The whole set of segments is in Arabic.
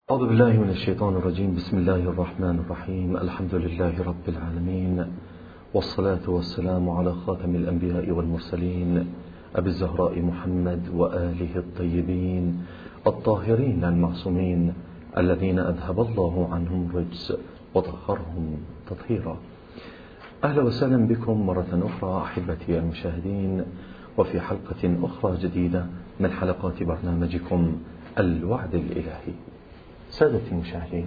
أعوذ بالله من الشيطان الرجيم. بسم الله الرحمن الرحيم. الحمد لله رب العالمين، والصلاة والسلام على خاتم الأنبياء والمرسلين أبي الزهراء محمد وآله الطيبين الطاهرين المعصومين الذين أذهب الله عنهم الرجس وطهرهم تطهيرا. أهلا وسهلا بكم مرة أخرى أحبتي المشاهدين، وفي حلقة أخرى جديدة من حلقات برنامجكم الوعد الإلهي. سادتي المشاهدين،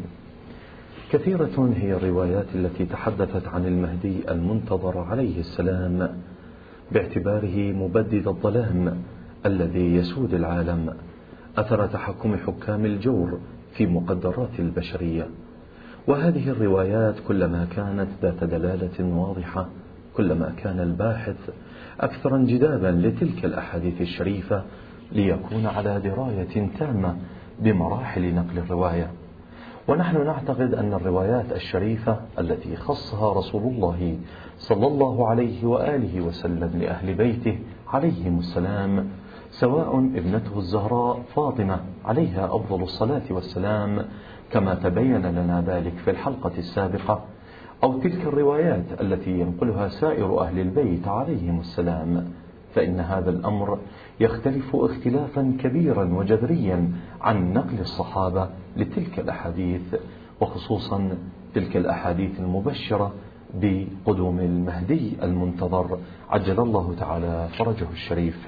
كثيرة هي الروايات التي تحدثت عن المهدي المنتظر عليه السلام باعتباره مبدد الظلام الذي يسود العالم أثر تحكم حكام الجور في مقدرات البشرية. وهذه الروايات كلما كانت ذات دلالة واضحة كلما كان الباحث أكثر انجذابا لتلك الأحاديث الشريفة ليكون على دراية تامة بمراحل نقل الرواية. ونحن نعتقد أن الروايات الشريفة التي خصها رسول الله صلى الله عليه وآله وسلم لأهل بيته عليهم السلام، سواء ابنته الزهراء فاطمة عليها أفضل الصلاة والسلام كما تبين لنا ذلك في الحلقة السابقة، أو تلك الروايات التي ينقلها سائر أهل البيت عليهم السلام، فإن هذا الأمر يختلف اختلافا كبيرا وجذريا عن نقل الصحابة لتلك الأحاديث، وخصوصا تلك الأحاديث المبشرة بقدوم المهدي المنتظر عجل الله تعالى فرجه الشريف.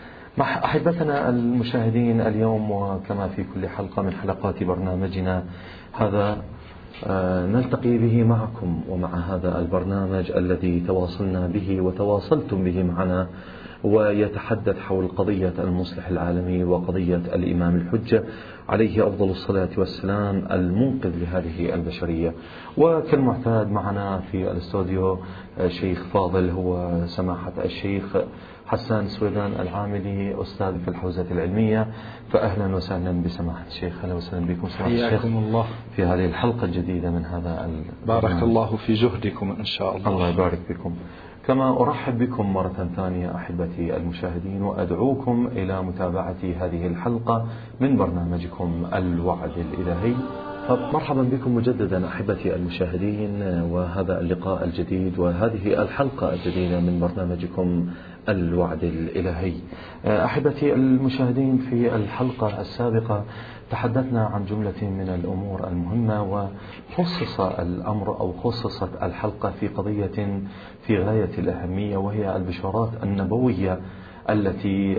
أحبتنا المشاهدين، اليوم وكما في كل حلقة من حلقات برنامجنا هذا نلتقي به معكم ومع هذا البرنامج الذي تواصلنا به وتواصلتم به معنا، ويتحدث حول قضية المصلح العالمي وقضية الإمام الحجة عليه أفضل الصلاة والسلام المنقذ لهذه البشرية. وكالمعتاد معنا في الاستوديو شيخ فاضل هو سماحة الشيخ حسان سويدان العاملي، أستاذ في الحوزة العلمية. فأهلا وسهلا بسماحة الشيخ. أهلا وسهلا بكم سماحة الشيخ الله في هذه الحلقة الجديدة من هذا بارك الله في جهدكم إن شاء الله. الله يبارك بكم. كما أرحب بكم مرة ثانية أحبتي المشاهدين، وأدعوكم إلى متابعة هذه الحلقة من برنامجكم الوعد الإلهي. مرحبا بكم مجددا أحبتي المشاهدين، وهذا اللقاء الجديد وهذه الحلقة الجديدة من برنامجكم الوعد الإلهي. أحبتي المشاهدين، في الحلقة السابقة تحدثنا عن جملة من الأمور المهمة، وخصص الأمر أو خصصت الحلقة في قضية في غاية الأهمية، وهي البشارات النبوية التي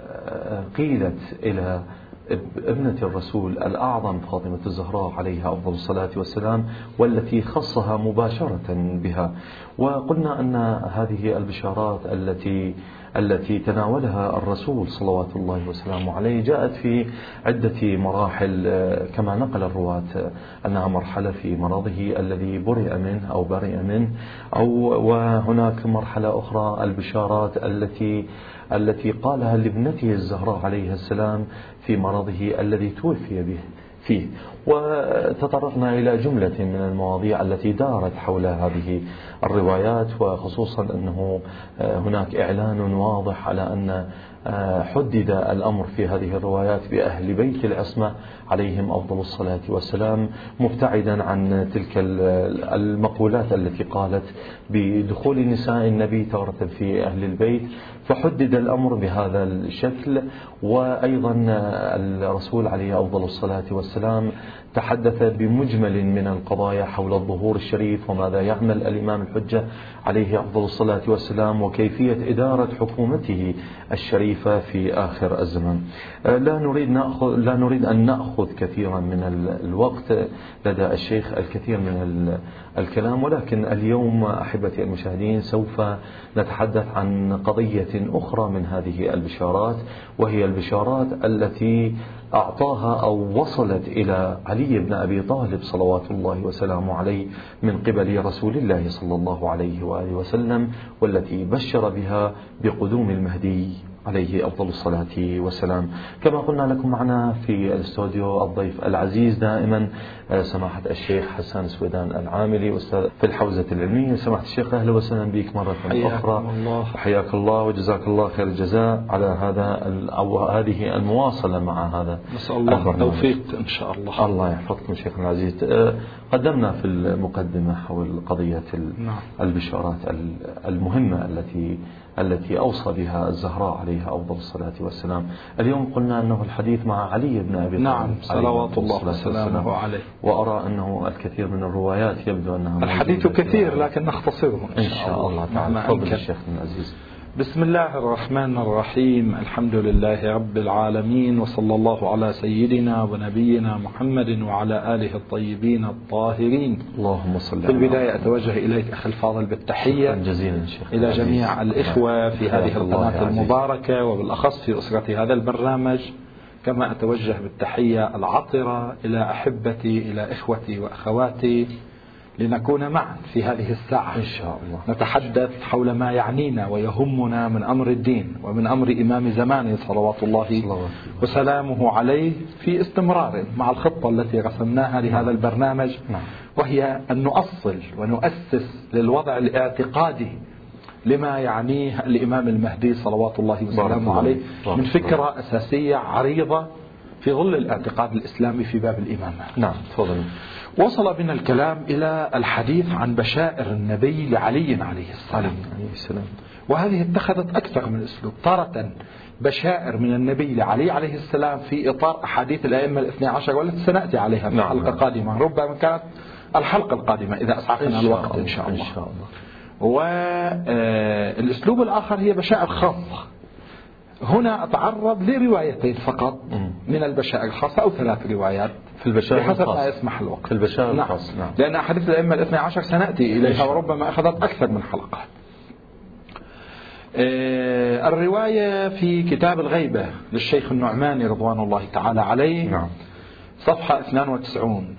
قيلت إلى ابنة الرسول الأعظم فاطمة الزهراء عليها أفضل الصلاة والسلام، والتي خصها مباشرة بها. وقلنا أن هذه البشارات التي تناولها الرسول صلوات الله وسلامه عليه جاءت في عدة مراحل كما نقل الرواة، أنها مرحلة في مرضه الذي برئ منه وهناك مرحلة أخرى البشارات التي قالها لابنته الزهراء عليه السلام في مرضه الذي توفي به فيه. وتطرقنا إلى جملة من المواضيع التي دارت حول هذه الروايات، وخصوصا أنه هناك إعلان واضح على أن حدد الأمر في هذه الروايات بأهل بيت العصمة عليهم أفضل الصلاة والسلام، مبتعدا عن تلك المقولات التي قالت بدخول نساء النبي تارة في أهل البيت، فحدد الأمر بهذا الشكل. وأيضا الرسول عليه أفضل الصلاة والسلام تحدث بمجمل من القضايا حول الظهور الشريف وماذا يعمل الإمام الحجة عليه أفضل الصلاة والسلام، وكيفية إدارة حكومته الشريفة في آخر الزمن. لا نريد أن نأخذ كثيرا من الوقت لدى الشيخ، الكثير من الكلام، ولكن اليوم أحبتي المشاهدين سوف نتحدث عن قضية أخرى من هذه البشارات، وهي البشارات التي أعطاها أو وصلت إلى علي بن أبي طالب صلوات الله وسلامه عليه من قبل رسول الله صلى الله عليه وآله وسلم، والتي بشر بها بقدوم المهدي عليه أفضل الصلاة والسلام. كما قلنا لكم معنا في الاستوديو الضيف العزيز دائما سماحة الشيخ حسان سويدان العاملي، أستاذ في الحوزة العلمية. سماحة الشيخ أهلا وسهلا بك مرة أخرى. حياك الله وجزاك الله خير الجزاء على هذه المواصلة مع هذا نسأل الله التوفيق إن شاء الله. الله يحفظكم شيخنا العزيز. قدمنا في المقدمة حول قضية البشارات المهمة التي أوصى بها الزهراء عليها أفضل الصلاة والسلام. اليوم قلنا أنه الحديث مع علي بن أبي طالب. نعم صلوات الله وسلامه عليه. وأرى أنه الكثير من الروايات يبدو أنها الحديث كثير لكن نختصره إن شاء الله تعالى. تفضل الشيخنا العزيز. بسم الله الرحمن الرحيم. الحمد لله رب العالمين، وصلى الله على سيدنا ونبينا محمد وعلى آله الطيبين الطاهرين. اللهم صل. في البداية أتوجه إليك أخي الفاضل بالتحية جزيلا إلى جميع الإخوة في هذه القناة المباركة، وبالأخص في أسرة هذا البرنامج. كما أتوجه بالتحية العطرة إلى أحبتي، إلى إخوتي وأخواتي، لنكون معا في هذه الساعة إن شاء الله نتحدث حول ما يعنينا ويهمنا من أمر الدين ومن أمر إمام زمانه صلوات الله وسلامه عليه، في استمرار مع الخطة التي رسمناها لهذا البرنامج، وهي أن نؤصل ونؤسس للوضع الاعتقادي لما يعنيه الإمام المهدي صلوات الله وسلامه عليه من فكرة أساسية عريضة في ظل الاعتقاد الإسلامي في باب الإمامة. نعم تفضل. وصل بنا الكلام إلى الحديث عن بشائر النبي لعلي عليه السلام، وهذه اتخذت أكثر من أسلوب. تارة بشائر من النبي لعلي عليه السلام في إطار أحاديث الأئمة الاثني عشر والتي سنأتي عليها في حلقة قادمة، ربما كانت الحلقة القادمة إذا أسعفنا الوقت إن شاء الله. والأسلوب الآخر هي بشائر خاصة. هنا أتعرض لروايتين فقط من البشائر الخاصة أو 3 روايات في البشائر بحسب ما يسمح الوقت. في البشائر الخاص. نعم. لأن أحاديث الأئمة الاثني عشر سنأتي إليها وربما أخذت أكثر من حلقة. الرواية في كتاب الغيبة للشيخ النعماني رضوان الله تعالى عليه. نعم. صفحة 92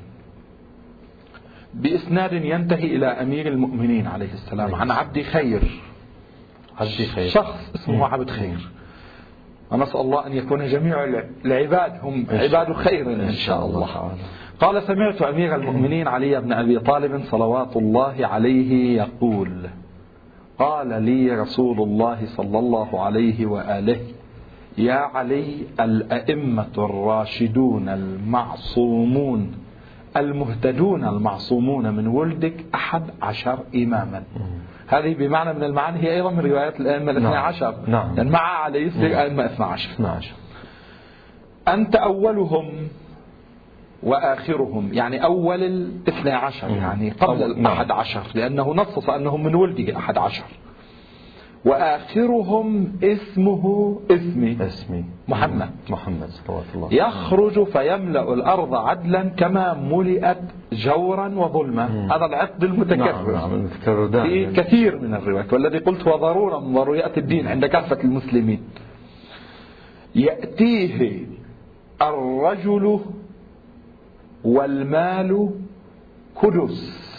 بإسناد ينتهي إلى أمير المؤمنين عليه السلام عن عبد خير. شخص اسمه عبد خير، ونسأل الله أن يكون جميع العباد هم عباد خير إن شاء الله. قال: سمعت أمير المؤمنين علي بن أبي طالب صلوات الله عليه يقول: قال لي رسول الله صلى الله عليه وآله: يا علي، الأئمة الراشدون المعصومون المهتدون المعصومون من ولدك 11 إماما. هذه بمعنى من المعاني هي أيضا من روايات الأئمة الاثنى عشر. لأن مع علي يصير أئمة 12. أنت أولهم وآخرهم، يعني أول 12 يعني قبل 11، لأنه نصص أنهم من ولده 11. وآخرهم اسمه اسمي محمد صلوات الله. يخرج فيملأ الأرض عدلا كما ملئت جورا وظلما. هذا العقد المتكرر في كثير من الروايات، والذي قلت هو ضرورة من ضروريات الدين عند كافة المسلمين. يأتيه الرجل والمال كدس،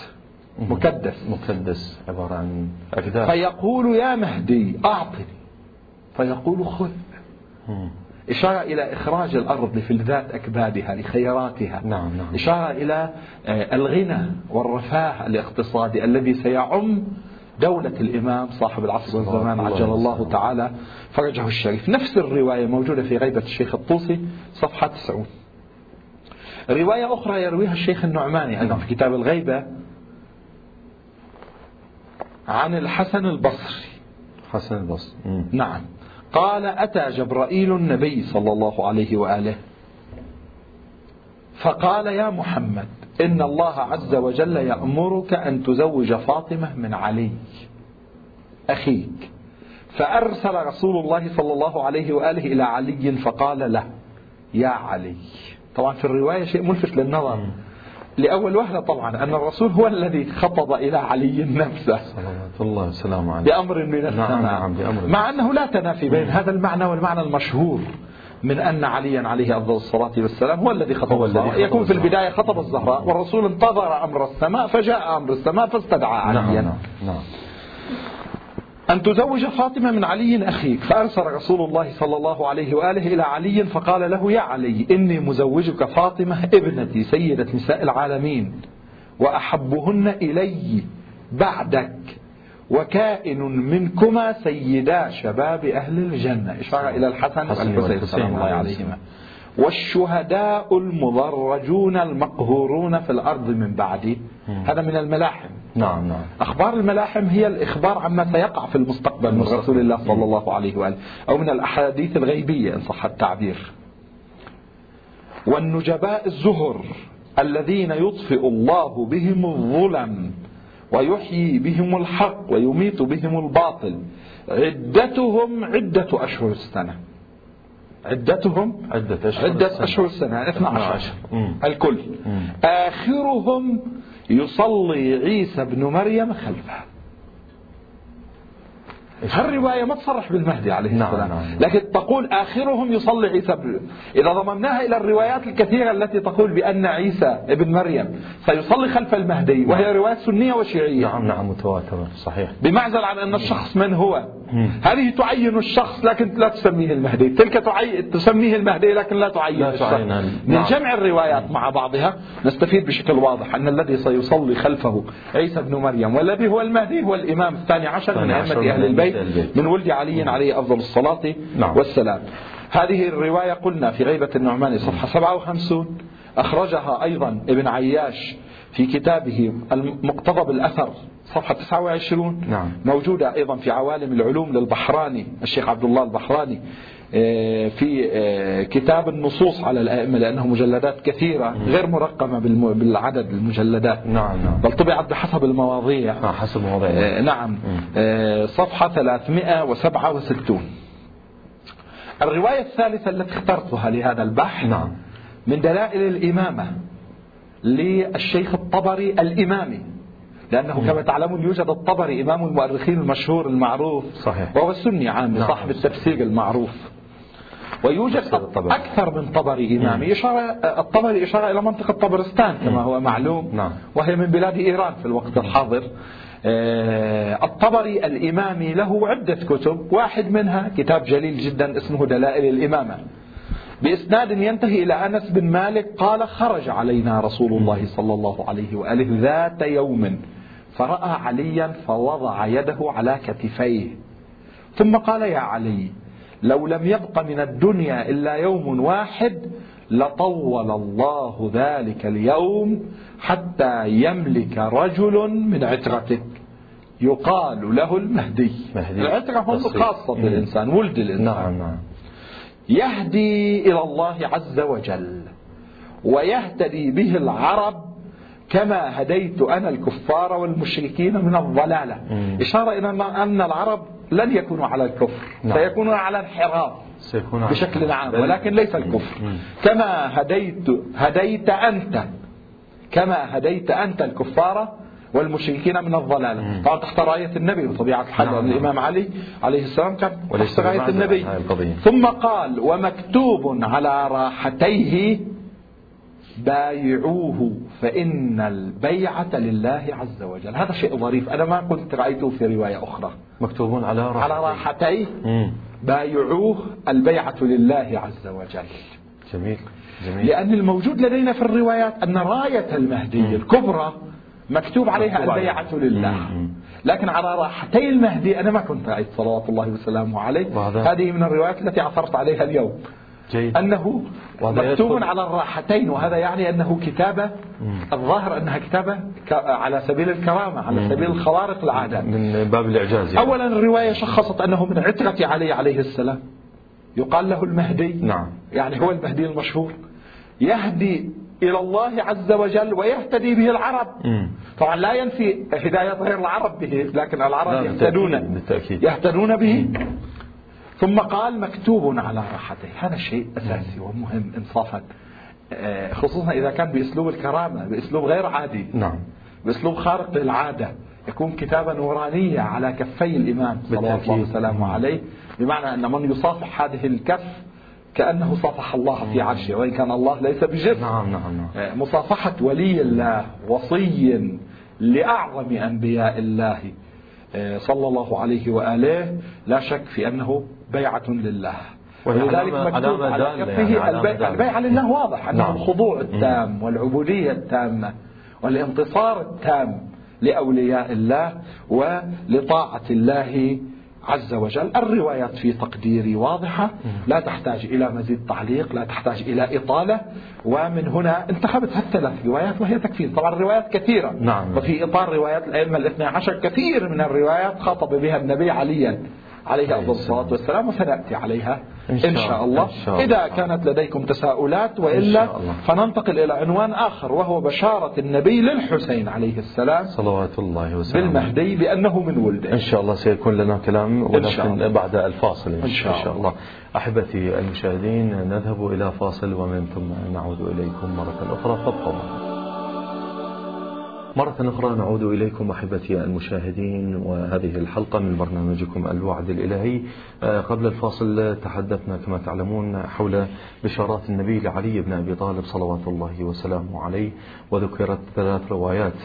مكدس عبارة عن أكداس. فيقول: يا مهدي أعطني، فيقول: خذ. إشارة إلى إخراج الأرض لفلذات أكبادها لخيراتها. نعم. إشارة إلى الغنى والرفاه الاقتصادي الذي سيعم دولة الإمام صاحب العصر والزمان عجل الله تعالى فرجه الشريف. نفس الرواية موجودة في غيبة الشيخ الطوسي صفحة 90. رواية أخرى يرويها الشيخ النعماني أيضا في كتاب الغيبة عن الحسن البصري. نعم. قال: أتى جبرائيل النبي صلى الله عليه وآله فقال: يا محمد، إن الله عز وجل يأمرك أن تزوج فاطمة من علي أخيك. فأرسل رسول الله صلى الله عليه وآله إلى علي فقال له: يا علي. طبعا في الرواية شيء ملفت للنظر لأول وهلة، طبعا أن الرسول هو الذي خطب إلى علي نفسه صلوات الله وسلامه عليه بأمر من السماء. مع أنه لا تنافي بين هذا المعنى والمعنى المشهور من أن عليا عليه أفضل الصلاة والسلام هو الذي خطب الزهراء. يكون في البداية خطب الزهراء والرسول انتظر أمر السماء، فجاء أمر السماء فاستدعى عليا. نعم. أن تزوج فاطمة من علي أخيك. فأرسل رسول الله صلى الله عليه وآله إلى علي فقال له: يا علي، إني مزوجك فاطمة ابنتي سيدة نساء العالمين وأحبهن إلي بعدك، وكائن منكما سيدا شباب أهل الجنة. إشارة إلى الحسن والحسين سلام الله عليهما. والشهداء المضرجون المقهورون في الأرض من بعدي. هذا من الملاحم. نعم نعم. أخبار الملاحم هي الإخبار عما سيقع في المستقبل من رسول الله صلى الله عليه وآله، أو من الأحاديث الغيبية إن صح التعبير. والنجباء الزهر الذين يطفئ الله بهم الظلم ويحيي بهم الحق ويميت بهم الباطل، عدتهم عدة أشهر السنة. عدتهم عدة أشهر السنة 12 الكل. آخرهم يصلي عيسى بن مريم خلفه. هالرواية ما تصرح بالمهدي عليه السلام، لكن تقول آخرهم يصلي عيسى إذا ضممناها إلى الروايات الكثيرة التي تقول بأن عيسى ابن مريم سيصلي خلف المهدي، وهي روايات سنية وشيعية. نعم متواترة صحيح. بمعزل عن أن الشخص من هو. هذه تعين الشخص لكن لا تسميه المهدي، تلك تسميه المهدي لكن لا تعين الشخص. من جمع الروايات مع بعضها نستفيد بشكل واضح أن الذي سيصلي خلفه عيسى بن مريم، والذي هو المهدي هو الإمام الثاني عشر من أئمة أهل البيت من ولد علي عليه أفضل الصلاة والسلام. هذه الرواية قلنا في غيبة النعماني صفحة 57، أخرجها أيضا ابن عياش في كتابه المقتضب الأثر صفحة 29. موجودة أيضا في عوالم العلوم للبحراني الشيخ عبد الله البحراني في كتاب النصوص على الأئمة، لأنه مجلدات كثيرة غير مرقمة بالعدد المجلدات. بل طبعت بحسب المواضيع. حسب المواضيع. نعم. صفحة 367. الرواية الثالثة التي اخترتها لهذا البحث من دلائل الإمامة للشيخ الطبري الإمامي، لأنه كما تعلمون يوجد الطبري إمام المؤرخين المشهور المعروف صحيح، وهو السني عام صاحب التفسير المعروف، ويوجد أكثر من طبري إمامي. الطبري إشارة إلى منطقة طبرستان كما هو معلوم، وهي من بلاد إيران في الوقت الحاضر. الطبري الإمامي له عدة كتب، واحد منها كتاب جليل جدا اسمه دلائل الإمامة، بإسناد ينتهي إلى أنس بن مالك قال: خرج علينا رسول الله صلى الله عليه وآله ذات يوم فرأى عليا فوضع يده على كتفيه ثم قال: يا علي، لو لم يبق من الدنيا إلا يوم واحد لطول الله ذلك اليوم حتى يملك رجل من عترتك يقال له المهدي. العترة هم خاصة الإنسان، ولد الإنسان. يهدي إلى الله عز وجل ويهتدي به العرب كما هديت أنا الكفار والمشركين من الضلالة. إشارة إلى أن العرب لن يكونوا على الكفر، سيكونون على الانحراف بشكل عام، ولكن ليس الكفر. كما هديت أنت الكفار والمشركين من الضلالة. طبعا تحت راية النبي بطبيعة الحال، الإمام علي عليه السلام كان تحت راية النبي. ثم قال: ومكتوب على راحتيه بايعوه فإن البيعة لله عز وجل. هذا شيء ظريف، أنا ما كنت رأيته في رواية أخرى. مكتوب على راحتيه بايعوه البيعة لله عز وجل. جميل. لأن الموجود لدينا في الروايات أن راية المهدي الكبرى مكتوب عليها البيعة لله، لكن على راحتي المهدي أنا ما كنت رأيت صلوات الله وسلامه عليه. هذه من الروايات التي عثرت عليها اليوم. جيد. أنه مكتوب على الراحتين، وهذا يعني أنه كتابة الظاهر أنها كتابة على سبيل الكرامة، على سبيل الخوارق العادة، من باب الإعجاز يعني. أولا الرواية شخصت أنه من عترة علي عليه السلام، يقال له المهدي. يعني هو المهدي المشهور، يهدي إلى الله عز وجل ويهتدي به العرب. طبعا لا ينفي هداية غير العرب به، لكن العرب يهتدون به. ثم قال: مكتوب على راحته. هذا شيء أساسي ومهم إنصافا، خصوصا إذا كان بأسلوب الكرامة، بأسلوب غير عادي، بأسلوب خارق للعادة، يكون كتابة نورانية على كفي الإمام صلى الله وسلامه عليه، بمعنى أن من يصافح هذه الكف كأنه صافح الله في عرشه، وإن كان الله ليس بجسم. مصافحة ولي الله وصي لأعظم أنبياء الله صلى الله عليه وآله لا شك في أنه بيعة لله، ولذلك مكتوب على كفه البيعة لله. واضح أنه الخضوع التام والعبودية التامة والانتصار التام لأولياء الله ولطاعة الله عز وجل. الروايات في تقديري واضحة، لا تحتاج إلى مزيد تعليق، لا تحتاج إلى إطالة. ومن هنا انتخبت هالثلاث روايات وهي تكفي. طبعا الروايات كثيرة، نعم. وفي إطار روايات الأئمة الاثنى عشر كثير من الروايات خاطب بها النبي عليا عليه أفضل الصلاة والسلام، وسنأتي عليها إن شاء الله إذا كانت لديكم تساؤلات، وإلا فننتقل إلى عنوان آخر وهو بشارة النبي للحسين عليه السلام صلوات الله وسلامه بالمهدي بأنه من ولده. إن شاء الله سيكون لنا كلام، ولكن بعد الفاصل إن شاء الله. أحبتي المشاهدين، نذهب إلى فاصل ومن ثم نعود إليكم مرة أخرى، فابقوا مرة أخرى. نعود إليكم أحبتي المشاهدين، وهذه الحلقة من برنامجكم الوعد الإلهي. قبل الفاصل تحدثنا كما تعلمون حول بشارات النبي لعلي بن أبي طالب صلوات الله وسلامه عليه، وذكرت 3 روايات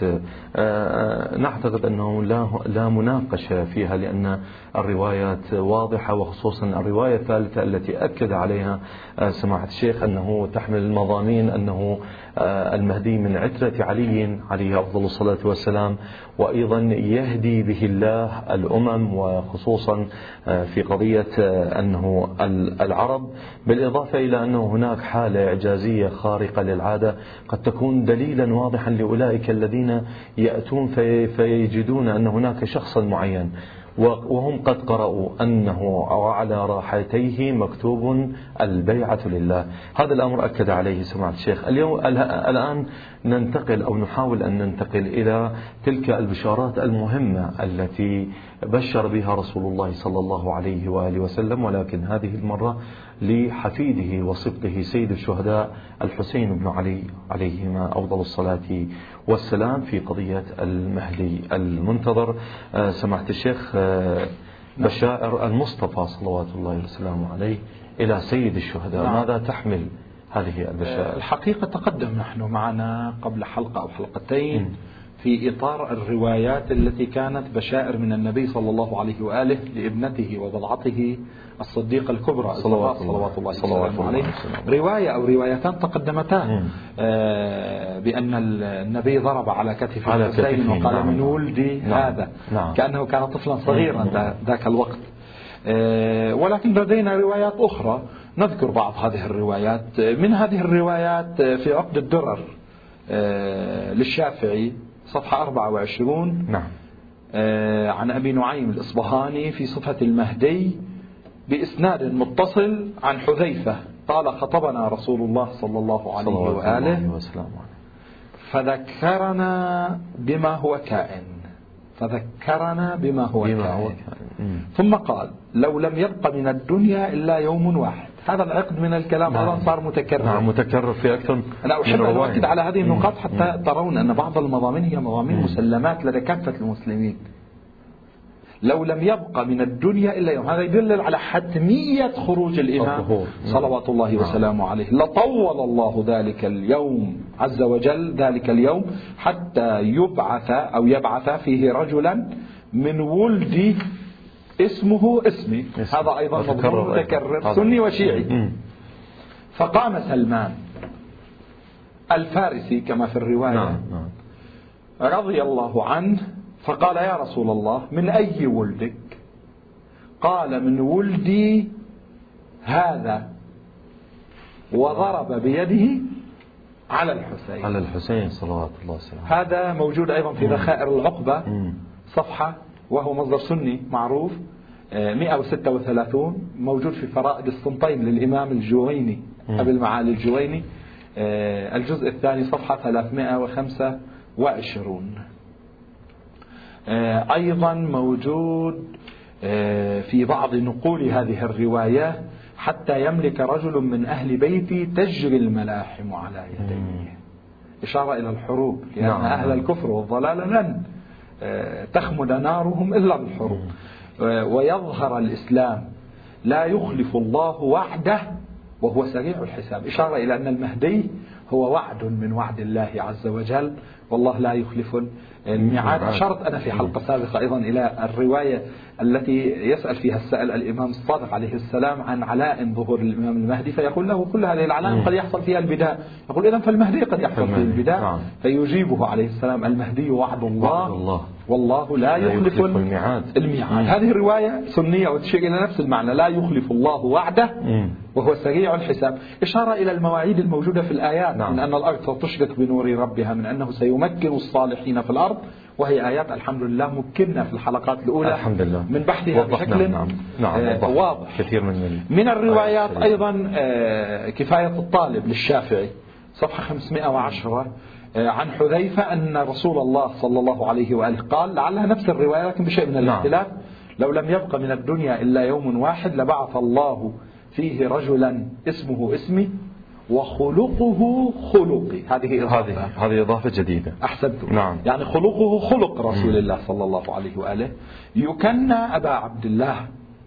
نعتقد أنه لا مناقشة فيها، لأن الروايات واضحة، وخصوصا الرواية الثالثة التي أكد عليها سماحة الشيخ أنه تحمل المضامين أنه المهدي من عترة علي عليه أفضل الصلاة والسلام، وأيضا يهدي به الله الأمم، وخصوصا في قضية أنه العرب، بالإضافة إلى أنه هناك حالة إعجازية خارقة للعادة قد تكون دليلا واضحا لأولئك الذين يأتون فيجدون أن هناك شخصا معين وهم قد قرأوا أنه على راحتيه مكتوب البيعة لله. هذا الأمر أكد عليه سماحة الشيخ. الآن ننتقل أو نحاول أن ننتقل إلى تلك البشارات المهمة التي بشر بها رسول الله صلى الله عليه وآله وسلم، ولكن هذه المرة لحفيده وصبته سيد الشهداء الحسين بن علي عليهما أفضل الصلاة والسلام في قضية المهدي المنتظر. سماحة الشيخ، بشائر المصطفى صلوات الله وسلامه عليه إلى سيد الشهداء، ماذا تحمل هذه البشائر؟ الحقيقة تقدم نحن معنا قبل حلقة أو حلقتين في إطار الروايات التي كانت بشائر من النبي صلى الله عليه وآله لابنته وبضعته الصديقة الكبرى صلوات الله وسلامه عليه. رواية أو روايتان تقدمتان بأن النبي ضرب على كتف الحسين وقال من ولدي هذا، كأنه كان طفلا صغيرا ذاك الوقت. ولكن لدينا روايات أخرى، نذكر بعض هذه الروايات. من هذه الروايات في عقد الدرر للشافعي صفحة 24 عن أبي نعيم الإصبهاني في صفة المهدي بإسناد متصل عن حذيفة قال خطبنا رسول الله صلى الله عليه وآله فذكرنا بما هو كائن، ثم قال لو لم يبق من الدنيا إلا يوم واحد. هذا العقد من الكلام أيضا صار متكرر. متكرر في أكثر. أنا أحب أن أؤكد على هذه النقاط حتى ترون أن بعض المضامين هي مضامين مسلمات لدى كافة المسلمين. لو لم يبق من الدنيا إلا يوم، هذا يدل على حتمية خروج الإمام صلوات الله وسلامه عليه. لطول الله ذلك اليوم عز وجل، ذلك اليوم حتى يبعث فيه رجلا من ولدي اسمه اسمي. هذا أيضا مضمون متكرر سني وشيعي. فقام سلمان الفارسي كما في الرواية رضي الله عنه فقال يا رسول الله من أي ولدك؟ قال من ولدي هذا، وضرب بيده على الحسين صلوات الله وسلامه. هذا موجود أيضا في ذخائر العقبة صفحة، وهو مصدر سني معروف 136، موجود في فرائد السنطين للإمام الجويني أبي المعالي الجويني، الجزء الثاني صفحة 325. أيضا موجود في بعض نقول هذه الرواية حتى يملك رجل من أهل بيتي تجري الملاحم على يديه، إشارة إلى الحروب، لأن أهل الكفر والضلال لن تخمد نارهم إلا بالحروب. ويظهر الإسلام لا يخلف الله وعده وهو سريع الحساب، إشارة إلى أن المهدي هو وعد من وعد الله عز وجل، والله لا يخلف الميعاد. أشرت أنا في حلقة سابقة أيضا إلى الرواية التي يسأل فيها السائل الإمام الصادق عليه السلام عن علائم ظهور الإمام المهدي، فيقول له كل هذه العلائم قد يحصل فيها البداء. يقول إذن فالمهدي قد يحصل فيه البداء، فيجيبه عليه السلام المهدي وعد الله والله لا يخلف الميعاد. هذه الرواية سنية وتشير إلى نفس المعنى، لا يخلف الله وعده وهو سريع الحساب، إشارة إلى المواعيد الموجودة في الآيات. من أن الأرض ستشرق بنور ربها، من أنه سيمكن الصالحين في الأرض، وهي آيات الحمد لله مكنا في الحلقات الأولى الحمد لله من بحثها بشكل واضح. كثير من الروايات أيضا كفاية الطالب للشافعي صفحة 510 عن حذيفة أن رسول الله صلى الله عليه وآله قال، لعلها نفس الرواية لكن بشيء من الاختلاف: لو لم يبق من الدنيا إلا يوم واحد لبعث الله فيه رجلا اسمه اسمي وخلقه خلقي. هذه إضافة جديدة. أحسنتم. نعم. يعني خلقه خلق رسول الله صلى الله عليه وآله. يكنى أبا عبد الله،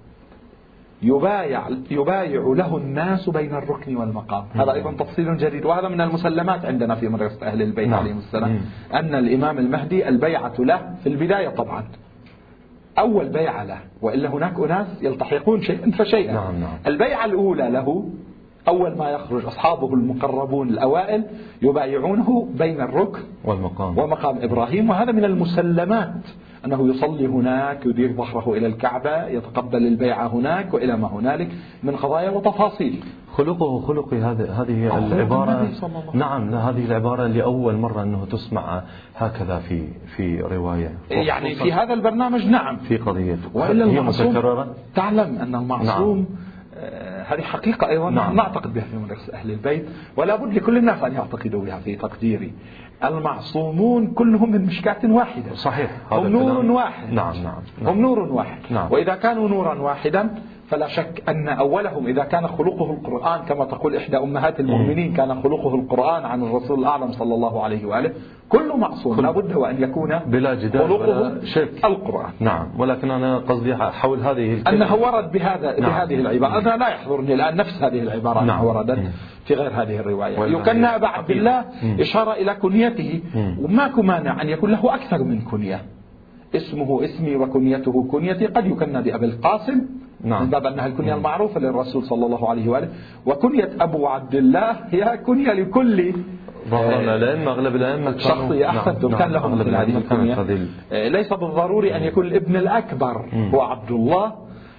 يبايع له الناس بين الركن والمقام. هذا أيضا تفصيل جديد، وهذا من المسلمات عندنا في مدرسة أهل البيت عليهم السلام، أن الإمام المهدي البيعة له في البداية طبعا أول بيعة له، وإلا هناك أناس يلتحقون شيئا فشيئا. البيعة الأولى له أول ما يخرج أصحابه المقربون الأوائل يبايعونه بين الركن ومقام إبراهيم، وهذا من المسلمات أنه يصلي هناك، يدير ظهره إلى الكعبة، يتقبل البيعة هناك وإلى ما هنالك من قضايا وتفاصيل. خلقه خلقي، هذه العبارة. نعم، هذه العبارة لأول مرة أنه تسمع هكذا في رواية، يعني في هذا البرنامج. نعم، في قضية وإلا هي متكررة. تعلم أن المعصوم هذه حقيقة أيضا نعتقد بها في مدرسة أهل البيت، ولا بد لكل الناس أن يعتقدوا بها في تقديري. المعصومون كلهم من مشكاة واحدة. صحيح. هم نور واحد. نعم. هم نور واحد. وإذا كانوا نورا واحدا فلا شك أن أولهم إذا كان خلقه القرآن كما تقول إحدى أمهات المؤمنين كان خلقه القرآن عن الرسول الأعظم صلى الله عليه وآله، كل معصوم لا بد وأن يكون بلا جدال خلقه القرآن. نعم، ولكن أنا قصدي حول هذه أنه ورد بهذه العبارة. أنا لا يحضرني الآن نفس هذه العبارة أنها وردت في غير هذه الرواية. يكنى أبا عبد الله إشارة إلى كنيته، وماكو مانع أن يكون له أكثر من كنية. اسمه اسمي وكنيته كنيتي، قد يكنى بأبي القاسم من باب أنها الكنية المعروفة للرسول صلى الله عليه وآله، وكنية أبو عبد الله هي كنية لكل ظهرنا الأئمة. أغلب الأئمة شخصية أحسنتم كان لهم مثل هذه الكنية. ليس بالضروري أن يكون الابن الأكبر هو عبد الله،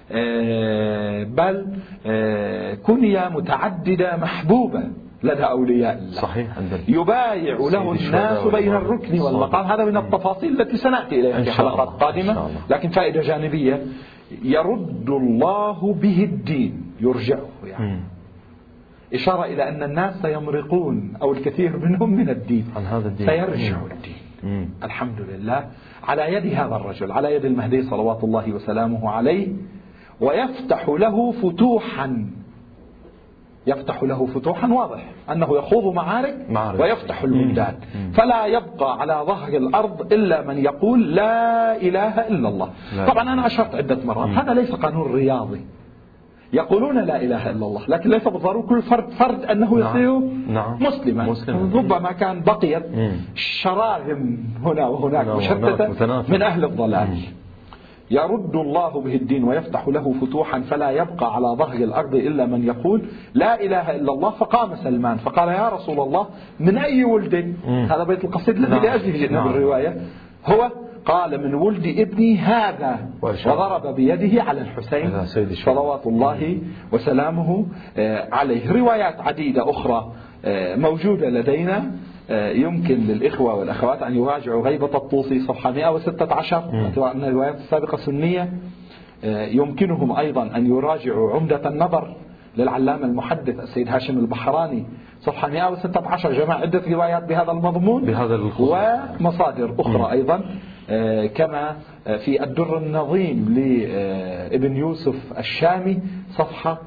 بل كنية متعددة محبوبة لدى أولياء الله. صحيح. يبايع له الناس بين الركن والمقام. هذا من التفاصيل التي سنأتي إليها في حلقات قادمة، لكن فائدة جانبية: يرد الله به الدين، يرجعه يعني إشارة إلى أن الناس سيمرقون أو الكثير منهم من الدين عن هذا الدين، سيرجع الدين الحمد لله على يد هذا الرجل، على يد المهدي صلوات الله وسلامه عليه، ويفتح له فتوحا. يفتح له فتوحا واضح أنه يخوض معارك ويفتح البلدان، فلا يبقى على ظهر الأرض إلا من يقول لا إله إلا الله. طبعا أنا أشرت عدة مرات هذا ليس قانون رياضي، يقولون لا إله إلا الله، لكن ليس بالضرورة كل فرد أنه يصير مسلما. ربما كان بقيت شراذم هنا وهناك مشتتة من أهل الضلال. يرد الله به الدين ويفتح له فتوحا فلا يبقى على ظهر الأرض إلا من يقول لا إله إلا الله. فقام سلمان فقال: يا رسول الله من أي ولد؟ هذا بيت القصيد الذي لأجله جئنا بالرواية. هو قال: من ولد ابني هذا، وضرب بيده على الحسين صلوات الله وسلامه عليه. روايات عديدة أخرى موجودة لدينا، يمكن للإخوة والأخوات أن يراجعوا غيبة الطوسي صفحة 116 باعتبار أن الروايات السابقة سنية. يمكنهم أيضا أن يراجعوا عمدة النظر للعلامة المحدث السيد هاشم البحراني صفحة 116، جمع عدة روايات بهذا المضمون ومصادر أخرى أيضا، كما في الدر النظيم لابن يوسف الشامي صفحة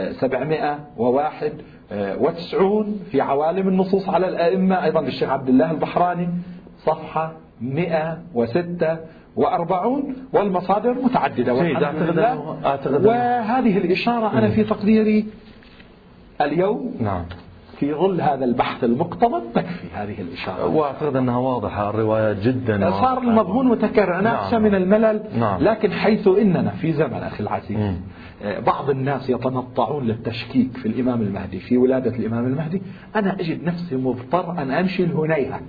791 في عوالم النصوص على الأئمة أيضا للشيخ عبد الله البحراني صفحة 146، والمصادر متعددة وهذه الإشارة أنا في تقديري اليوم في ظل هذا البحث المقتضب تكفي هذه الإشارة، وأعتقد أنها واضحة. الروايات جدا صار المضمون متكرر. أنا أخشى من الملل، لكن حيث إننا في زمن أخي العزيز بعض الناس يتنطعون للتشكيك في الإمام المهدي، في ولادة الإمام المهدي، أنا أجد نفسي مضطر أن أمشي الهنيهة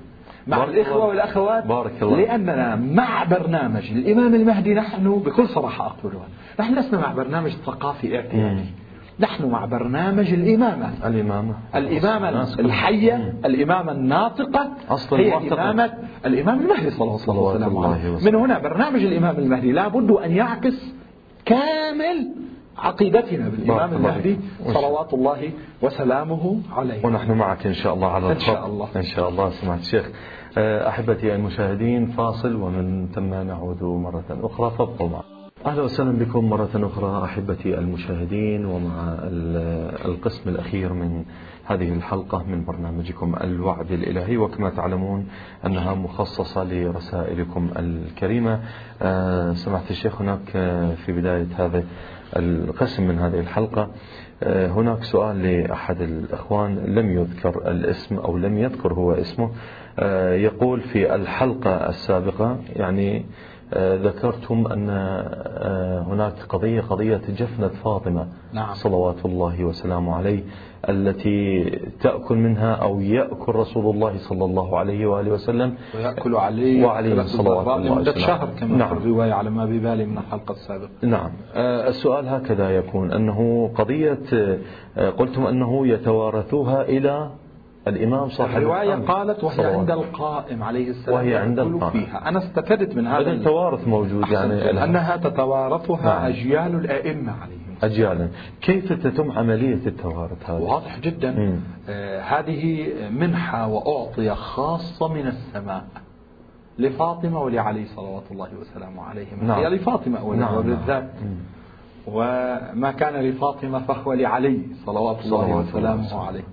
مع الإخوة والأخوات، بارك الله. لأننا مع برنامج الإمام المهدي. نحن بكل صراحة أقولها، نحن لسنا مع برنامج ثقافي اعتيادي، نحن مع برنامج الإمامة الحية، الإمامة الناطقة، هي إمامة الإمام المهدي صلى الله عليه وسلم. من هنا برنامج الإمام المهدي لا بد أن يعكس كامل عقيدتنا بالإمام المهدي صلوات الله وسلامه عليه. ونحن معك إن شاء الله على الخط إن شاء الله. سمعت الشيخ. أحبتي المشاهدين، فاصل ومن ثم نعود مرة أخرى، فابقوا معنا. أهلا وسهلا بكم مرة أخرى أحبتي المشاهدين، ومع القسم الأخير من هذه الحلقة من برنامجكم الوعد الإلهي، وكما تعلمون أنها مخصصة لرسائلكم الكريمة. سمعت الشيخ هناك في بداية هذا القسم من هذه الحلقة هناك سؤال لأحد الأخوان لم يذكر الاسم أو لم يذكر هو اسمه. يقول في الحلقة السابقة يعني ذكرتم أن هناك قضية جفنة فاطمة صلوات الله وسلامه عليه التي تأكل منها أو يأكل رسول الله صلى الله عليه وآله وسلم ويأكل عليه وعليه صلوات الله لمدة شهر كما في الرواية على ما ببالي من الحلقة السابقة. نعم. السؤال هكذا يكون أنه قضية قلتم أنه يتوارثوها إلى الإمام صاحب الرواية قالت وهي عند القائم عليه السلام، وهي عند القائم فيها. أنا استفدت من هذا التوارث موجود يعني أنها تتوارثها أجيال الأئمة عليهم أجيالا. كيف تتم عملية التوارث هذا؟ واضح جدا. هذه منحة وأعطية خاصة من السماء لفاطمة ولعلي صلوات الله وسلامه عليهم. هي لفاطمة أولا وبالذات، وما كان لفاطمة فهو لعلي صلوات الله وسلامه عليه.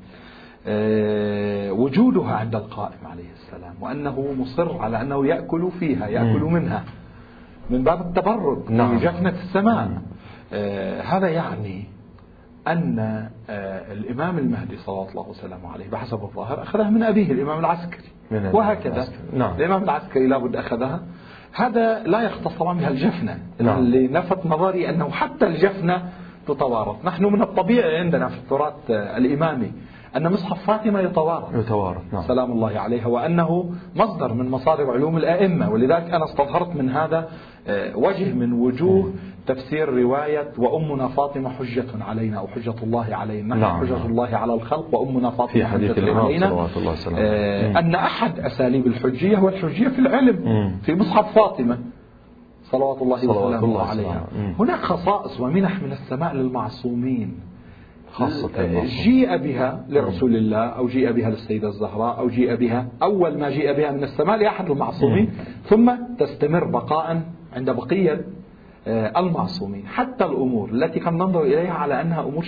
وجودها عند القائم عليه السلام، وأنه مصر على أنه يأكل فيها، يأكل منها من باب التبرك بجفنة السماء. هذا يعني أن الإمام المهدي صلى الله وسلم عليه بحسب الظاهر أخذها من أبيه الإمام العسكري، وهكذا الإمام العسكري لابد أخذها. هذا لا يختصر بها الجفنة اللي لفت نظري أنه حتى الجفنة تتوارث. نحن من الطبيعي عندنا في التراث الإمامي أن مصحف فاطمة يتوارث سلام الله عليها، وأنه مصدر من مصادر علوم الأئمة. ولذلك أنا استظهرت من هذا وجه من وجوه تفسير رواية وأمنا فاطمة حجة علينا أو حجة الله علينا. نحن حجة الله على الخلق وأمنا فاطمة حجة علينا. أن أحد أساليب الحجية هو الحجية في العلم في مصحف فاطمة صلوات الله وسلامه عليها. هناك خصائص ومنح من السماء للمعصومين خاصة جيء بها لرسول الله أو جيء بها للسيدة الزهراء أو جيء بها أول ما جيء بها من السماء لأحد المعصومين، ثم تستمر بقاء عند بقية المعصومين. حتى الأمور التي قد ننظر إليها على أنها أمور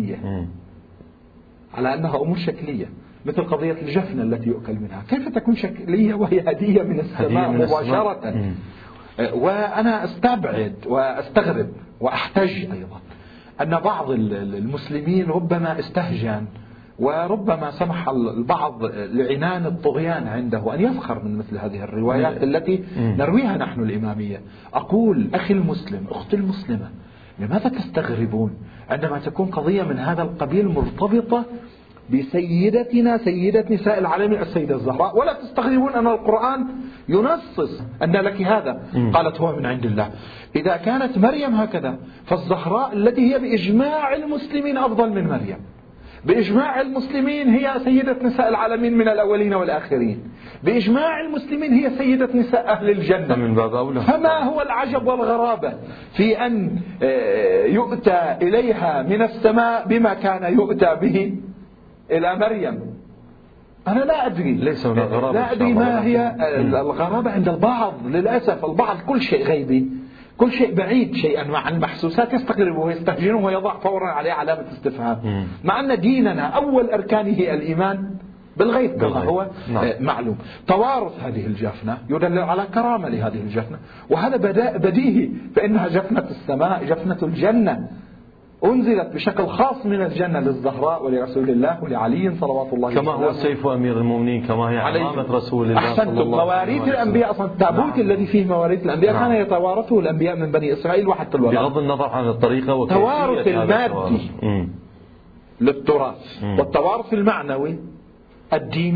شكلية مثل قضية الجفنة التي يؤكل منها، كيف تكون شكلية وهي هدية من السماء مباشرة؟ وأنا أستبعد وأستغرب وأحتج أيضا أن بعض المسلمين ربما استهجن وربما سمح البعض لعنان الطغيان عنده أن يفخر من مثل هذه الروايات التي نرويها نحن الإمامية. أقول أخي المسلم، أختي المسلمة، لماذا تستغربون عندما تكون قضية من هذا القبيل مرتبطة بسيدتنا سيدة نساء العالمين السيدة الزهراء، ولا تستغربون أن القرآن ينصص أن لك هذا؟ قالت هو من عند الله. إذا كانت مريم هكذا فالزهراء التي هي بإجماع المسلمين أفضل من مريم، بإجماع المسلمين هي سيدة نساء العالمين من الأولين والآخرين، بإجماع المسلمين هي سيدة نساء أهل الجنة، من باب أولى. فما هو العجب والغرابة في أن يؤتى إليها من السماء بما كان يؤتى به إلى مريم؟ أنا لا أدري، ليس هناك غرابة، لا أدري ما هي الغرابة عند البعض. للأسف البعض كل شيء غيبي، كل شيء بعيد شيئا مع المحسوسات يستغرب ويستهجنه ويضع فورا عليه علامة استفهام، مع أن ديننا أول أركانه الإيمان بالغيب كما هو معلوم. توارث هذه الجفنة يدل على كرامة لهذه الجفنة، وهذا بديهي، فإنها جفنة السماء، جفنة الجنة، أنزلت بشكل خاص من الجنة للزهراء ولرسول الله ولعلي صلوات الله كما هو سيف أمير المؤمنين، كما هي علامة رسول الله صلى الله عليه وسلم. مواريث الأنبياء أصلا التابوت الذي فيه مواريث الأنبياء كان يتوارثه الأنبياء من بني إسرائيل وحتى الوراء، بغض النظر عن الطريقة وكيفية توارث المادي للتراث والتوارث المعنوي الديني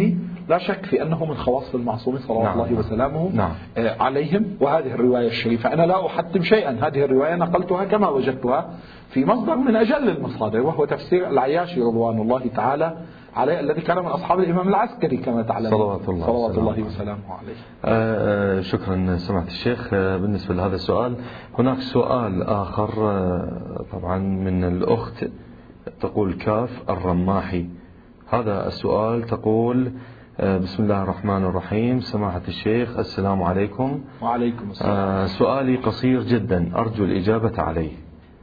لا شك في أنه من خواص المعصومين صلوات نعم. الله وسلامه نعم. عليهم. وهذه الرواية الشريفة أنا لا أحتم شيئا، هذه الرواية نقلتها كما وجدتها في مصدر من أجل المصادر، وهو تفسير العياشي رضوان الله تعالى عليه، الذي كان من أصحاب الإمام العسكري كما تعلم صلوات الله وسلامه عليه. شكرا سمعت الشيخ. بالنسبة لهذا السؤال هناك سؤال آخر طبعا من الأخت تقول كاف الرماحي. هذا السؤال تقول بسم الله الرحمن الرحيم، سماحة الشيخ السلام عليكم. وعليكم السلام. سؤالي قصير جدا أرجو الإجابة عليه.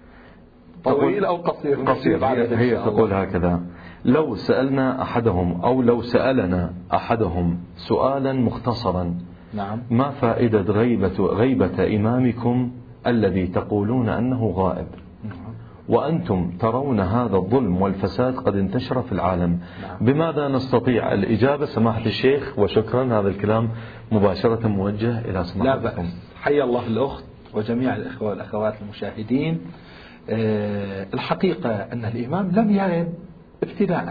طويل أو قصير؟ قصير. هي تقول هكذا: لو سألنا أحدهم أو لو سألنا أحدهم سؤالا مختصرا، نعم، ما فائدة غيبة إمامكم الذي تقولون أنه غائب وأنتم ترون هذا الظلم والفساد قد انتشر في العالم؟ بماذا نستطيع الإجابة سماحة الشيخ؟ وشكرا. هذا الكلام مباشرة موجه إلى سماحتكم. لا بأس. حيا الله الأخت وجميع الإخوة والأخوات المشاهدين. الحقيقة أن الإمام لم يغب ابتداء.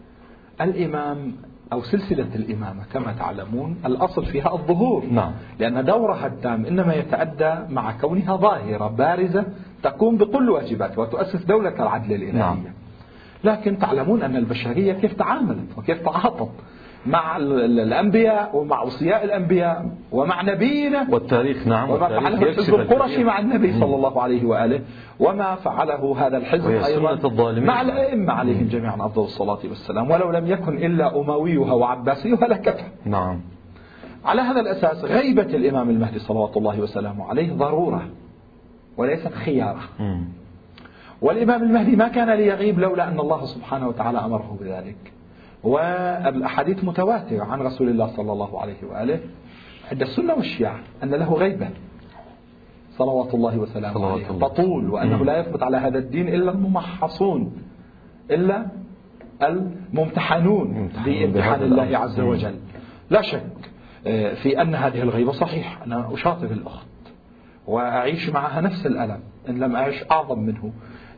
الإمام أو سلسلة الإمامة كما تعلمون الأصل فيها الظهور، نعم، لأن دورها التام إنما يتأدى مع كونها ظاهرة بارزة تقوم بكل واجباتها وتؤسس دولة العدل الإلهية. نعم. لكن تعلمون أن البشرية كيف تعاملت وكيف تعاطت مع الأنبياء ومع أوصياء الأنبياء ومع نبينا، والتاريخ نعم، وما فعله الحزب القرشي مع النبي صلى الله عليه وآله، وما فعله هذا الحزب أيضا مع الأئمة عليهم جميعا أفضل الصلاة والسلام، ولو لم يكن إلا أمويها وعباسيها لكفى. نعم. على هذا الأساس غيبة الإمام المهدي صلوات الله وسلامه عليه ضرورة وليست خيارة. والإمام المهدي ما كان ليغيب لولا أن الله سبحانه وتعالى أمره بذلك. والأحاديث متواترة عن رسول الله صلى الله عليه وآله عند السنة والشيعة أن له غيبة صلوات الله وسلامه عليه تطول، وأنه لا يثبت على هذا الدين إلا الممحصون، إلا الممتحنون بامتحان الله عز وجل. لا شك في أن هذه الغيبة صحيح. أنا أشاطر الأخت وأعيش معها نفس الألم إن لم أعيش أعظم منه،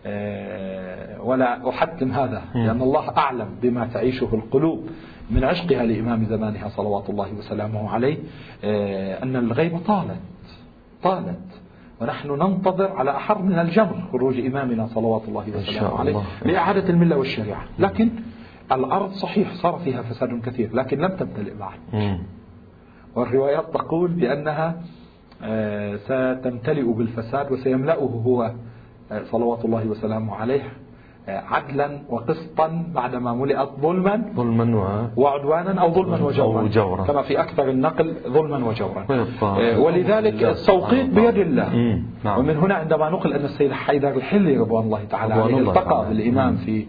ولا أحتم هذا، لأن الله أعلم بما تعيشه القلوب من عشقها لإمام زمانها صلوات الله وسلامه عليه. أن الغيبة طالت ونحن ننتظر على أحر من الجمر خروج إمامنا صلوات الله وسلامه عليه لإعادة الملة والشريعة. لكن الأرض صحيح صار فيها فساد كثير لكن لم تمتلئ بعد، والروايات تقول بأنها ستمتلئ بالفساد وسيملأه هو صلوات الله وسلامه عليه عدلا وقسطا بعدما ملئت ظلما وعدوانا أو ظلما وجورا، كما في أكثر النقل ظلما وجورا. ولذلك التوقيت بيد الله. ومن هنا عندما نقل أن السيد حيدر الحلي رضوان الله تعالى عليه التقى بالإمام في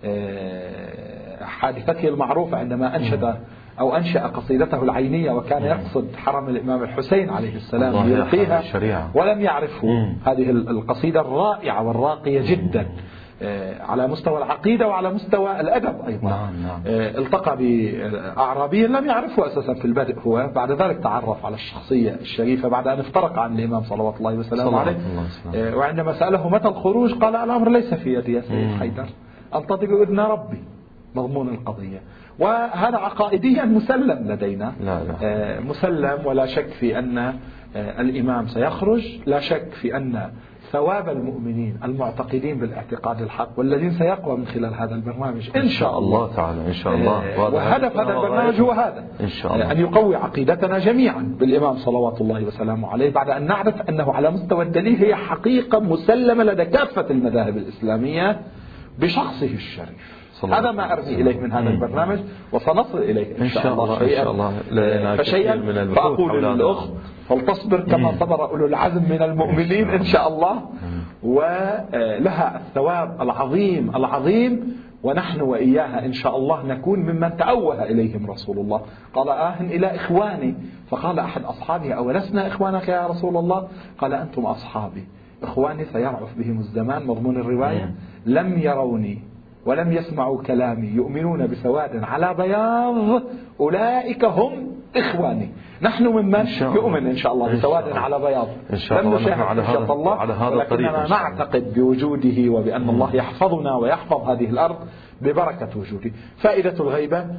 حادثته المعروفة عندما أنشأ قصيدته العينية، وكان يقصد حرم الإمام الحسين عليه السلام يلقيها ولم يعرفه. هذه القصيدة الرائعة والراقية جدا على مستوى العقيدة وعلى مستوى الأدب أيضا. التقى بأعرابي لم يعرفه أساسا في البدء، هو بعد ذلك تعرف على الشخصية الشريفة بعد أن افترق عن الإمام صلوات الله وسلامه عليه. وعندما سأله متى الخروج قال الأمر ليس في يدي يا سيد حيدر، أنتظر إذن ربي مضمون القضية. وهذا عقائديا مسلم لدينا، مسلم، ولا شك في أن الإمام سيخرج، لا شك في أن ثواب المؤمنين المعتقدين بالاعتقاد الحق والذين سيقوى من خلال هذا البرنامج إن شاء الله تعالى إن شاء الله. وهدف هذا البرنامج هو هذا إن شاء الله، أن يقوي عقيدتنا جميعا بالإمام صلوات الله وسلامه عليه، بعد أن نعرف أنه على مستوى الدليل هي حقيقة مسلمة لدى كافة المذاهب الإسلامية بشخصه الشريف. هذا ما أرمي إليه من هذا البرنامج، وسنصل إليه إن شاء الله فشيئا. فأقول للأخت فلتصبر كما صبر أولو العزم من المؤمنين إن شاء الله، ولها الثواب العظيم، ونحن وإياها إن شاء الله نكون ممن تأوه إليهم رسول الله. قال إلى إخواني، فقال أحد أصحابه أولسنا إخوانك يا رسول الله؟ قال أنتم أصحابي، إخواني سيرعف بهم الزمان. مضمون الرواية لم يروني ولم يسمعوا كلامي يؤمنون بسواد على بياض أولئك هم إخواني. نحن ممن يؤمن إن شاء الله بسواد على بياض، لم نشاهد إن شاء الله، ولكننا نعتقد بوجوده وبأن الله يحفظنا ويحفظ هذه الأرض ببركة وجوده. فائدة الغيبة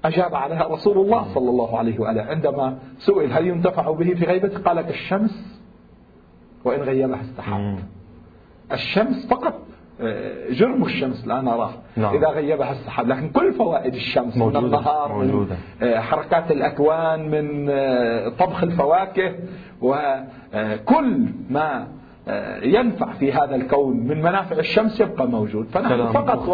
أجاب عليها رسول الله صلى الله عليه وآله عندما سئل هل ينتفع به في غيبته قال كالشمس وإن غيبها استحب. الشمس فقط جرم الشمس لا نراه إذا غيبها السحاب، لكن كل فوائد الشمس من النهار موجودة. من حركات الأكوان، من طبخ الفواكه، وكل ما ينفع في هذا الكون من منافع الشمس يبقى موجود. فنحن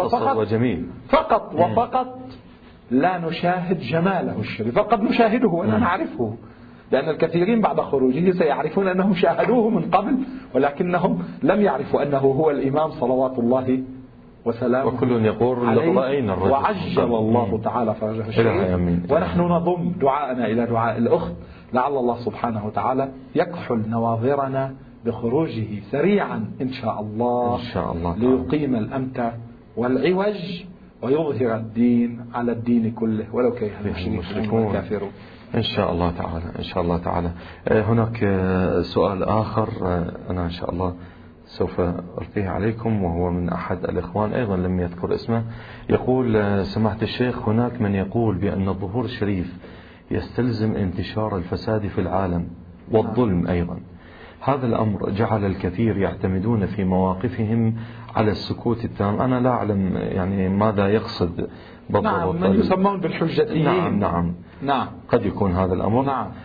فقط وفقط لا نشاهد جماله الشريف، فقد نشاهده ولا نعرفه، لأن الكثيرين بعد خروجه سيعرفون أنهم شاهدوه من قبل ولكنهم لم يعرفوا أنه هو الإمام صلوات الله وسلامه وكل يقول رأينا الرجل وعجل الله تعالى فرجه الشريف. ونحن نضم دعاءنا إلى دعاء الأخت لعل الله سبحانه وتعالى يكحل نواظرنا بخروجه سريعا إن شاء الله ليقيم الأمت والعوج ويظهر الدين على الدين كله ولو كره المشركون والكافرون إن شاء الله تعالى. إن شاء الله تعالى. هناك سؤال آخر أنا إن شاء الله سوف ألقيه عليكم، وهو من أحد الإخوان أيضا لم يذكر اسمه. يقول: سماحة الشيخ، هناك من يقول بأن الظهور الشريف يستلزم انتشار الفساد في العالم والظلم أيضا. هذا الأمر جعل الكثير يعتمدون في مواقفهم على السكوت التام. أنا لا أعلم يعني ماذا يقصد بالضبط. نعم، من يسمون بالحجتيين. نعم قد يكون هذا الأمر.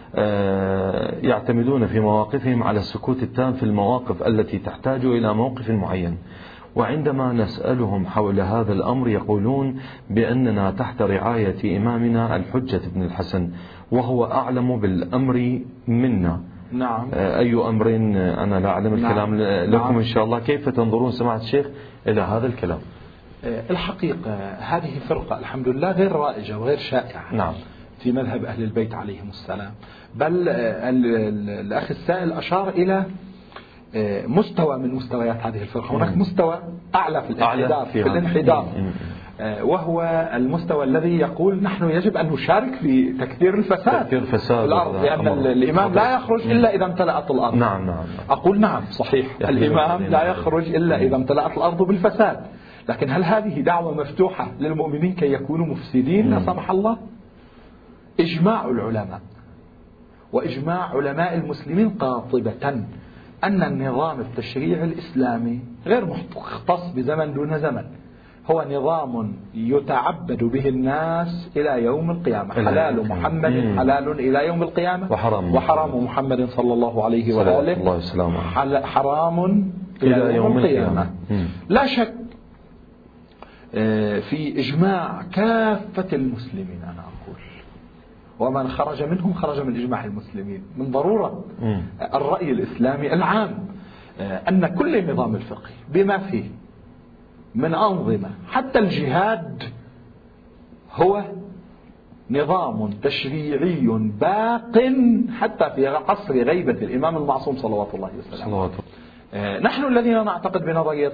يعتمدون في مواقفهم على السكوت التام في المواقف التي تحتاج إلى موقف معين، وعندما نسألهم حول هذا الأمر يقولون بأننا تحت رعاية إمامنا الحجة بن الحسن وهو أعلم بالأمر منا. نعم. أي أمر أنا لا أعلم. الكلام لكم إن شاء الله. كيف تنظرون سماحة الشيخ إلى هذا الكلام؟ الحقيقة هذه فرقة الحمد لله غير رائجة وغير شائعة في مذهب أهل البيت عليهم السلام، بل الأخ السائل أشار إلى مستوى من مستويات هذه الفرقة. هناك مستوى أعلى في الانحدار وهو المستوى الذي يقول نحن يجب أن نشارك في تكثير الفساد في الأرض، لأن الإمام لا يخرج إلا إذا امتلأت الأرض. نعم. أقول نعم صحيح، الإمام لا يخرج إلا إذا امتلأت الأرض بالفساد، لكن هل هذه دعوة مفتوحة للمؤمنين كي يكونوا مفسدين لا سمح الله؟ إجماع العلماء وإجماع علماء المسلمين قاطبة أن النظام التشريعي الإسلامي غير مختص بزمن دون زمن، هو نظام يتعبد به الناس إلى يوم القيامة. حلال محمد حلال إلى يوم القيامة، وحرام محمد صلى الله عليه وآله حرام إلى يوم القيامة. لا شك في إجماع كافة المسلمين، أنا أقول ومن خرج منهم خرج من إجماع المسلمين، من ضرورة الرأي الإسلامي العام أن كل النظام الفقهي بما فيه من أنظمة حتى الجهاد هو نظام تشريعي باق حتى في عصر غيبة الإمام المعصوم صلوات الله وسلامه. نحن الذين نعتقد بنظرية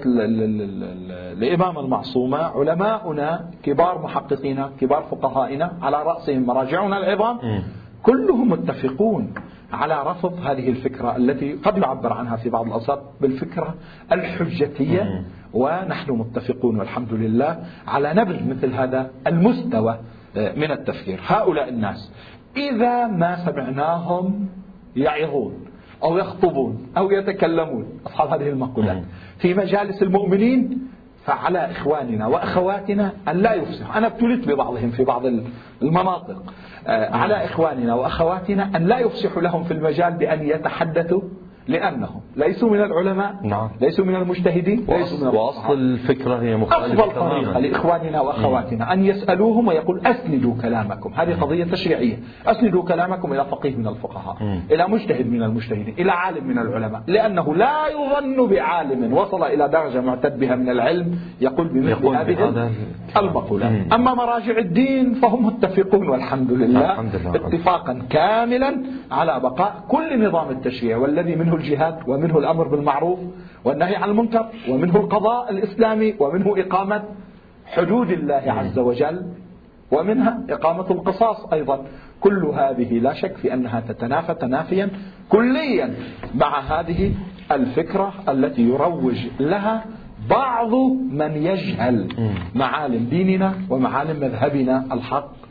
الإمام المعصومة علماؤنا كبار محققين كبار فقهائنا على رأسهم مراجعنا العظام كلهم متفقون على رفض هذه الفكرة التي قد يعبر عنها في بعض الأوساط بالفكرة الحجتية، ونحن متفقون والحمد لله على نبذ مثل هذا المستوى من التفكير. هؤلاء الناس إذا ما سمعناهم يعظون أو يخطبون أو يتكلمون أصحاب هذه المقولات في مجالس المؤمنين، فعلى إخواننا وأخواتنا أن لا يفسحوا. أنا ابتليت ببعضهم في بعض المناطق. على إخواننا وأخواتنا أن لا يفسحوا لهم في المجال بأن يتحدثوا، لأنهم ليسوا من العلماء، ليسوا من المجتهدين، وأصل الفكرة هي مختلفة. أفضل طريقة لإخواننا وأخواتنا أن يسألوهم ويقول أسندوا كلامكم، هذه قضية تشريعية، أسندوا كلامكم إلى فقيه من الفقهاء، إلى مجتهد من المجتهدين، إلى عالم من العلماء، لأنه لا يظن بعالم وصل إلى درجة معتد بها من العلم يقول بمثل هذه المقولات. أما مراجع الدين فهم متفقون والحمد لله اتفاقا كاملا على بقاء كل نظام التشريع، والذي منه الجهاد ومنه الأمر بالمعروف والنهي عن المنكر ومنه القضاء الإسلامي ومنه إقامة حدود الله عز وجل ومنها إقامة القصاص أيضا. كل هذه لا شك في أنها تتنافى تنافيا كليا مع هذه الفكرة التي يروج لها بعض من يجهل معالم ديننا ومعالم مذهبنا الحق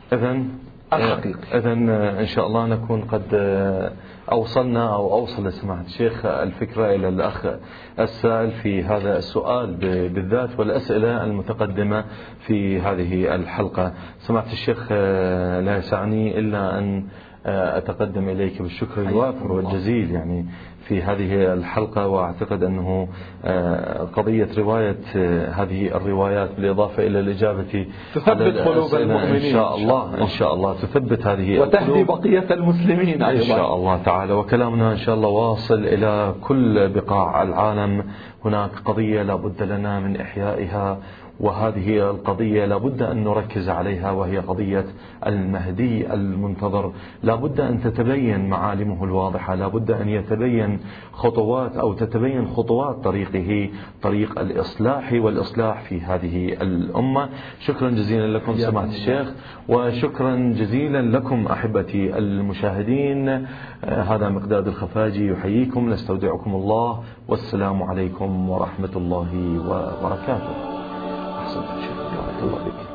إذن إن شاء الله نكون قد أوصلنا أو أوصل سماحة الشيخ الفكرة إلى الأخ السائل في هذا السؤال بالذات والأسئلة المتقدمة في هذه الحلقة. سماحة الشيخ لا يسعني إلا أن أتقدم إليك بالشكر الوافر والجزيل يعني في هذه الحلقة، وأعتقد أنه قضية رواية هذه الروايات بالإضافة إلى الإجابة تثبت قلوب المؤمنين إن شاء الله تثبت هذه وتهدي بقية المسلمين أيضا إن شاء الله تعالى. وكلامنا إن شاء الله واصل إلى كل بقاع العالم. هناك قضية لابد لنا من إحيائها، وهذه القضية لابد أن نركز عليها، وهي قضية المهدي المنتظر. لابد أن تتبين معالمه الواضحة، لابد أن يتبين خطوات أو تتبين خطوات طريقه، طريق الإصلاح والإصلاح في هذه الأمة. شكرا جزيلا لكم سماحة الشيخ، وشكرا جزيلا لكم أحبتي المشاهدين. هذا مقداد الخفاجي يحييكم، نستودعكم الله، والسلام عليكم ورحمة الله وبركاته. أحسنت شكرا الله بك.